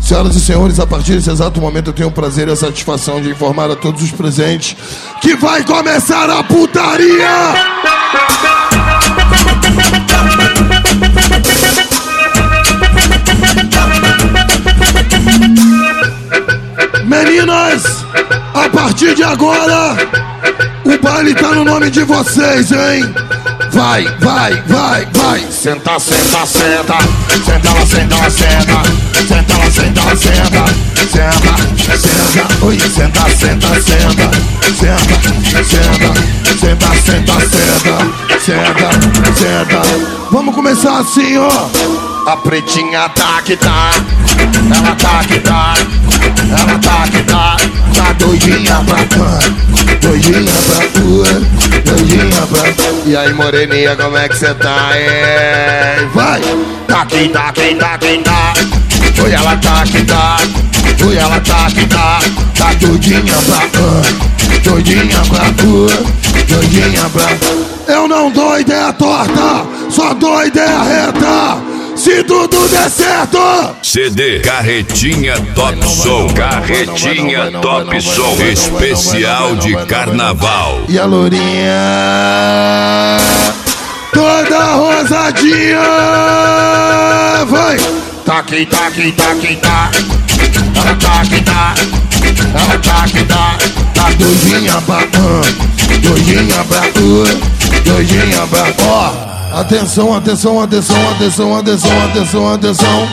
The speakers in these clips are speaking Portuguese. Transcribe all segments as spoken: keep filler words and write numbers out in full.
Senhoras e senhores, a partir desse exato momento eu tenho o prazer e a satisfação de informar a todos os presentes que vai começar a putaria! Meninas, a partir de agora, o baile tá no nome de vocês, hein? Vai, vai, vai, vai. Senta, senta, senta. Senta lá, senta lá, senta. Senta lá, senta lá, senta. Senta, senta. Oi, senta, senta, senta. Senta, senta. Senta, senta, senta. Senta, senta. Vamos começar assim, ó. A pretinha tá que tá. Ela tá que tá. Ela tá que tá. Tá doidinha pra cá. Doidinha pra tua. Doidinha pra... E aí, moreninha, como é que cê tá, é? Vai! Tá aqui, tá aqui, tá aqui, tá. Oi, ela tá aqui, tá. Oi, ela tá aqui, tá. Tá doidinha pra cá. Doidinha pra tua. Doidinha pra... Eu não dou ideia torta, só dou ideia reta. Se tudo der certo. C D Carretinha Top Som. Carretinha Top Som. Especial de carnaval. E a lourinha toda rosadinha. Vai. Tá aqui, tá aqui, tá aqui, tá. Ela tá aqui, tá. Ela tá aqui, tá. Tá doidinha pra uh, doidinha pra uh, doidinha pra ó. Oh. Atenção, atenção, atenção, atenção, atenção, atenção, atenção.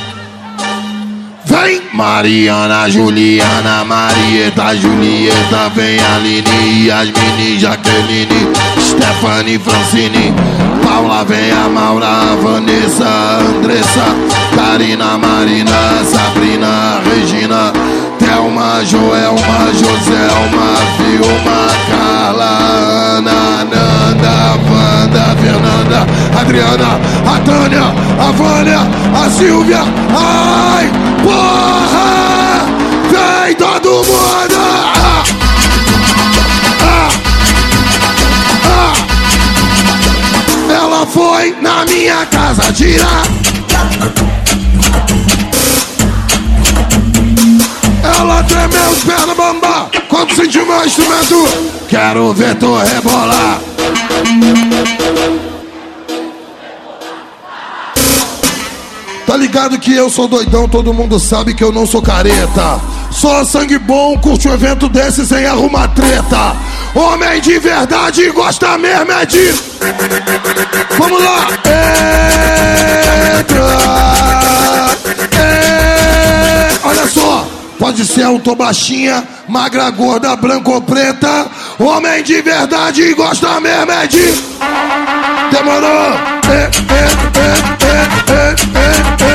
Vem Mariana, Juliana, Marieta, Julieta. Vem Aline, Yasmine, Jaqueline, Stephanie, Francine, Paula, vem a Maura, a Vanessa, Andressa, Karina, Marina, Sabrina, Regina, Thelma, Joelma, Joselma, Vilma, Carla, Ana, Nanda, Wanda, Fernanda, Adriana, a Tânia, a Vânia, a Silvia. Ai, porra! Vem todo mundo! Ah, ah, ah. Ela foi na minha casa tirar. Ela tremeu os pernas bamba quando sentiu meu instrumento. Quero ver tu rebolar. Tá ligado que eu sou doidão, todo mundo sabe que eu não sou careta. Só sangue bom, curte um evento desse sem arrumar treta. Homem de verdade gosta mesmo é de... Vamos lá! Entra! É... Olha só! Pode ser alto ou baixinha, magra, gorda, branca ou preta. Homem de verdade gosta mesmo é de... Demorou! É, é, é, é, é, é, é.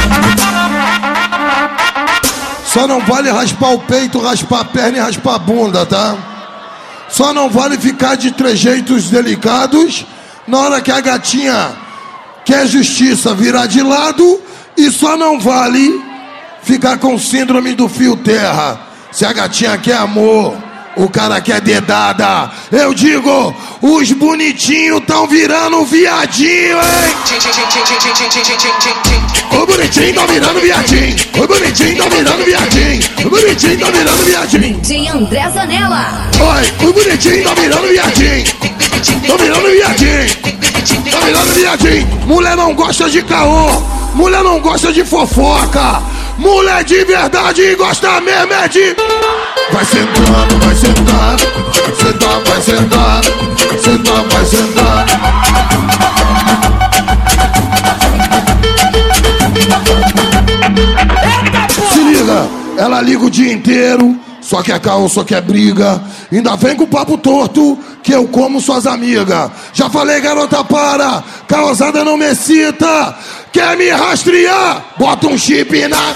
Só não vale raspar o peito, raspar a perna e raspar a bunda, tá? Só não vale ficar de trejeitos delicados na hora que a gatinha quer justiça virar de lado. E só não vale ficar com síndrome do fio terra. Se a gatinha quer amor, o cara quer dedada. Eu digo, os bonitinhos tão virando viadinho, hein? O bonitinho tá virando viadinho. O bonitinho tá virando viadinho. O bonitinho tá virando viadinho. De André Zanella. Oi, o bonitinho tá virando viadinho. Tá virando viadinho. Tá virando viadinho. Mulher não gosta de caô. Mulher não gosta de fofoca. Mulher de verdade gosta mesmo é de... Vai sentando, vai sentando. Sentar, vai sentar. Sentar, vai sentar. Se liga, ela liga o dia inteiro. Só quer caô, só quer briga. Ainda vem com papo torto que eu como suas amigas. Já falei, garota, para. Causada não me excita. Quer me rastrear? Bota um chip na...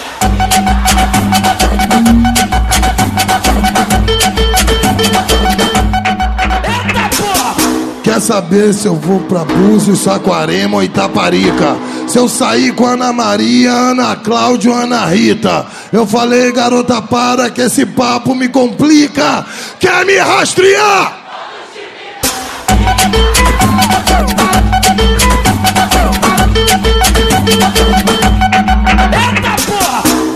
Quer saber se eu vou pra Búzios, Saquarema ou Itaparica? Se eu sair com Ana Maria, Ana Cláudia ou Ana Rita? Eu falei, garota, para que esse papo me complica. Quer me rastrear?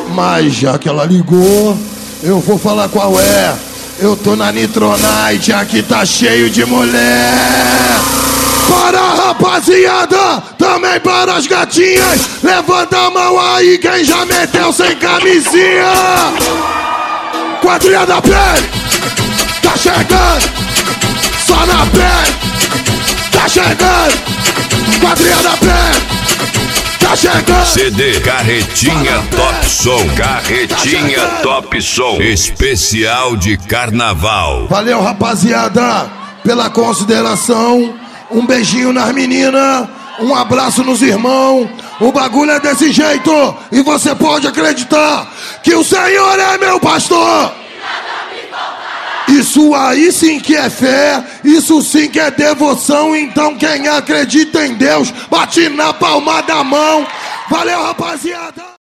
Mas já que ela ligou, eu vou falar qual é. Eu tô na Nitronite, aqui tá cheio de mulher. Para a rapaziada, também para as gatinhas. Levanta a mão aí quem já meteu sem camisinha. Quadrilha da pele, tá chegando. Só na pele, tá chegando. Quadrilha da pele, tá chegando. C D Carretinha Top Som. Carretinha Top Som. Especial de carnaval. Valeu, rapaziada, pela consideração. Um beijinho nas meninas, um abraço nos irmãos. O bagulho é desse jeito. E você pode acreditar que o Senhor é meu pastor. Isso aí sim que é fé, isso sim que é devoção. Então quem acredita em Deus, bate na palma da mão. Valeu, rapaziada.